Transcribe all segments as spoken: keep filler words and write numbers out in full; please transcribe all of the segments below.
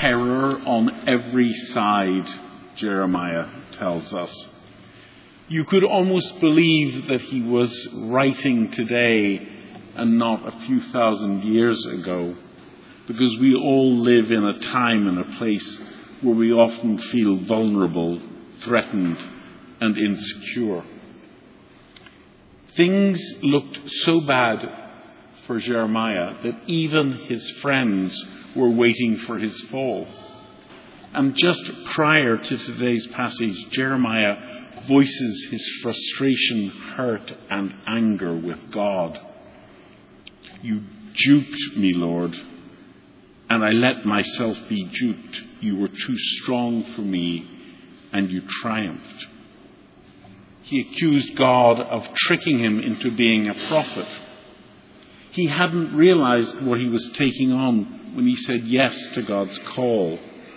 terror on every side, Jeremiah tells us. You could almost believe that he was writing today and not a few thousand years ago, because we all live in a time and a place where we often feel vulnerable, threatened, and insecure. Things looked so bad for Jeremiah that even his friends were waiting for his fall. And just prior to today's passage, Jeremiah voices his frustration, hurt, and anger with God. You duped me, Lord, and I let myself be duped. You were too strong for me, and you triumphed. He accused God of tricking him into being a prophet. He hadn't realized what he was taking on when he said yes to God's call.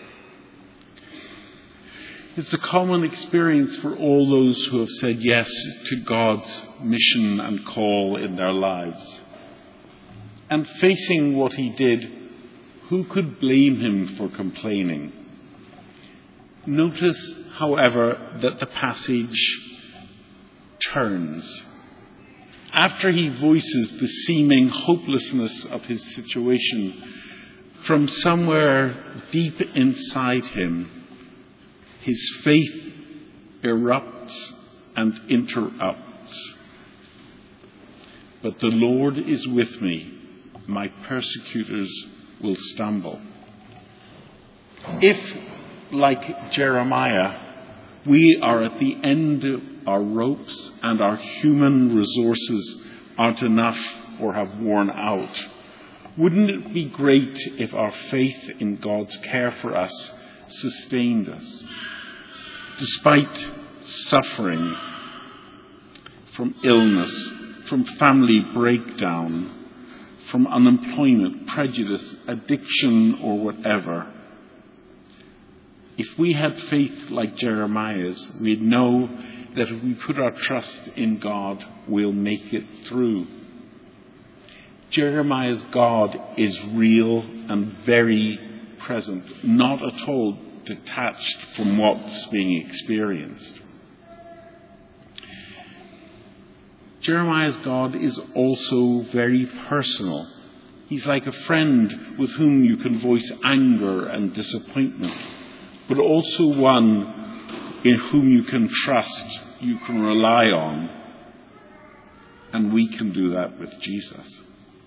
It's a common experience for all those who have said yes to God's mission and call in their lives. And facing what he did, who could blame him for complaining? Notice, however, that the passage turns. After he voices the seeming hopelessness of his situation, from somewhere deep inside him, his faith erupts and interrupts. But the Lord is with me. My persecutors will stumble. If, like Jeremiah, we are at the end of our ropes and our human resources aren't enough or have worn out, wouldn't it be great if our faith in God's care for us sustained us? Despite suffering from illness, from family breakdown, from unemployment, prejudice, addiction, or whatever, if we had faith like Jeremiah's, we'd know that if we put our trust in God, we'll make it through. Jeremiah's God is real and very present, not at all detached from what's being experienced. Jeremiah's God is also very personal. He's like a friend with whom you can voice anger and disappointment, but also one in whom you can trust, you can rely on. And we can do that with Jesus.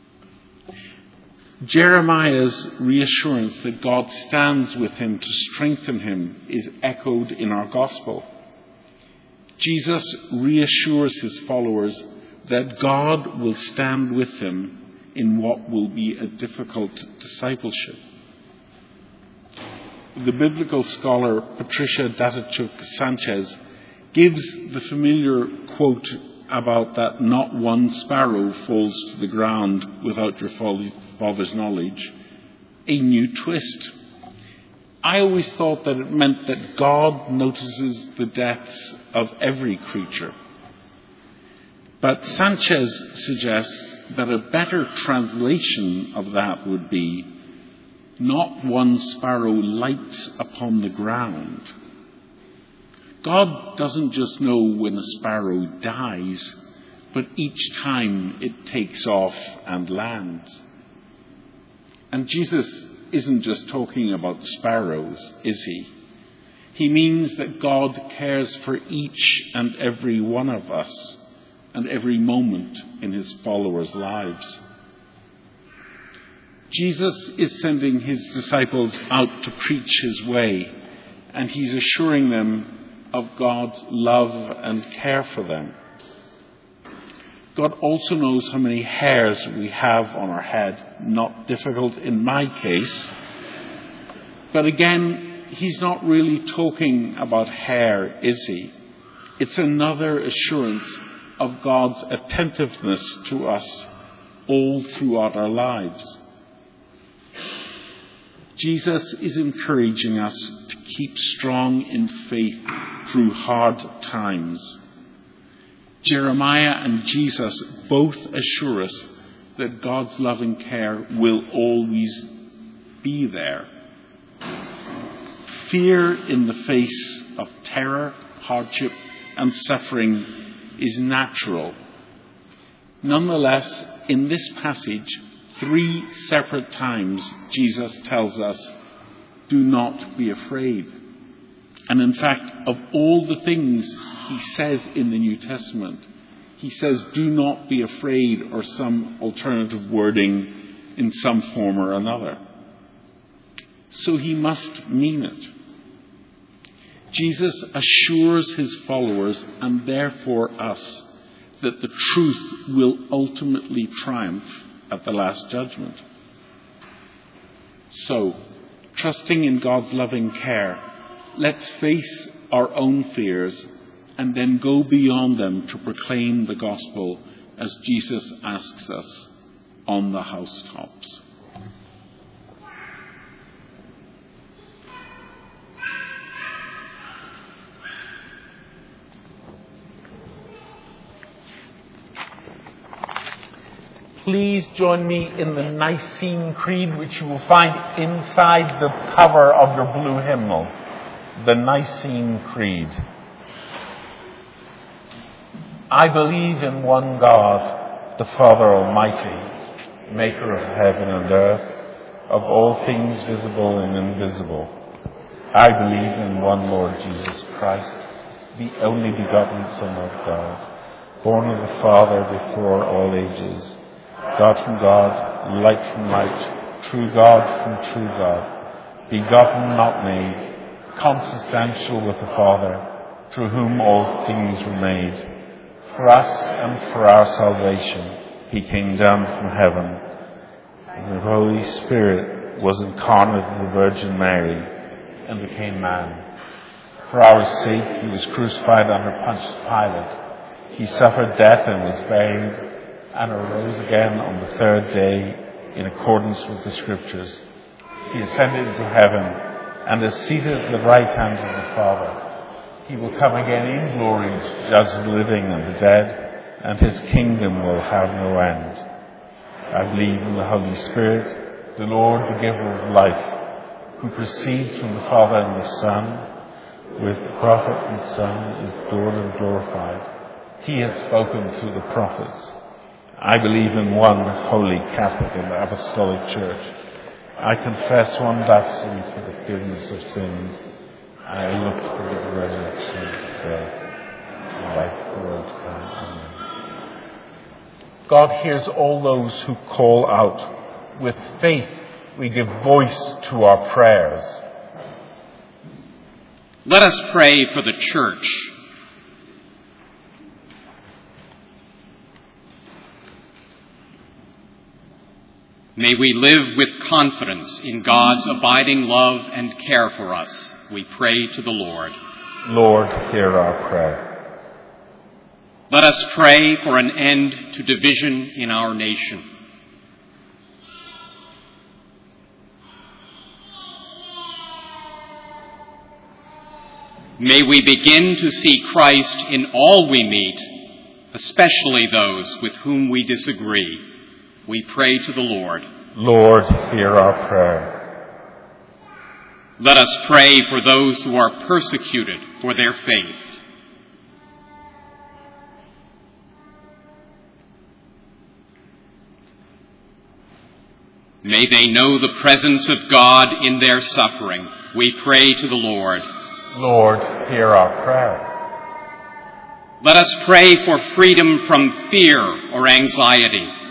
Jeremiah's reassurance that God stands with him to strengthen him is echoed in our gospel. Jesus reassures his followers that God will stand with them in what will be a difficult discipleship. The biblical scholar Patricia Datachuk-Sanchez gives the familiar quote about that not one sparrow falls to the ground without your Father's knowledge a new twist. I always thought that it meant that God notices the deaths of every creature. But Sanchez suggests that a better translation of that would be, not one sparrow lights upon the ground. God doesn't just know when a sparrow dies, but each time it takes off and lands. And Jesus isn't just talking about sparrows, is he? He means that God cares for each and every one of us and every moment in his followers' lives. Jesus is sending his disciples out to preach his way, and he's assuring them of God's love and care for them. God also knows how many hairs we have on our head. Not difficult in my case. But again, he's not really talking about hair, is he? It's another assurance of God's attentiveness to us all throughout our lives. Jesus is encouraging us to keep strong in faith through hard times. Jeremiah and Jesus both assure us that God's loving care will always be there. Fear in the face of terror, hardship, and suffering is natural. Nonetheless, in this passage, three separate times Jesus tells us, do not be afraid. And in fact, of all the things he says in the New Testament, he says, do not be afraid, or some alternative wording in some form or another. So he must mean it. Jesus assures his followers, and therefore us, that the truth will ultimately triumph at the last judgment. So, trusting in God's loving care, let's face our own fears and then go beyond them to proclaim the gospel as Jesus asks us on the housetops. Please join me in the Nicene Creed, which you will find inside the cover of your blue hymnal. The Nicene Creed. I believe in one God, the Father Almighty, maker of heaven and earth, of all things visible and invisible. I believe in one Lord Jesus Christ, the only begotten Son of God, born of the Father before all ages, God from God, light from light, true God from true God, begotten, not made, consubstantial with the Father, through whom all things were made. For us and for our salvation, he came down from heaven, and the Holy Spirit was incarnate in the Virgin Mary and became man. For our sake, he was crucified under Pontius Pilate. He suffered death and was buried, and arose again on the third day in accordance with the Scriptures. He ascended into heaven and is seated at the right hand of the Father. He will come again in glory to judge the living and the dead, and his kingdom will have no end. I believe in the Holy Spirit, the Lord, the giver of life, who proceeds from the Father and the Son, with the prophet and Son, is adored and glorified. He has spoken through the prophets. I believe in one holy Catholic and Apostolic Church. I confess one baptism for the forgiveness of sins. I look for the resurrection of the dead and life of the world to come. Amen. God hears all those who call out. With faith, we give voice to our prayers. Let us pray for the Church. May we live with confidence in God's abiding love and care for us. We pray to the Lord. Lord, hear our prayer. Let us pray for an end to division in our nation. May we begin to see Christ in all we meet, especially those with whom we disagree. We pray to the Lord. Lord, hear our prayer. Let us pray for those who are persecuted for their faith. May they know the presence of God in their suffering. We pray to the Lord. Lord, hear our prayer. Let us pray for freedom from fear or anxiety.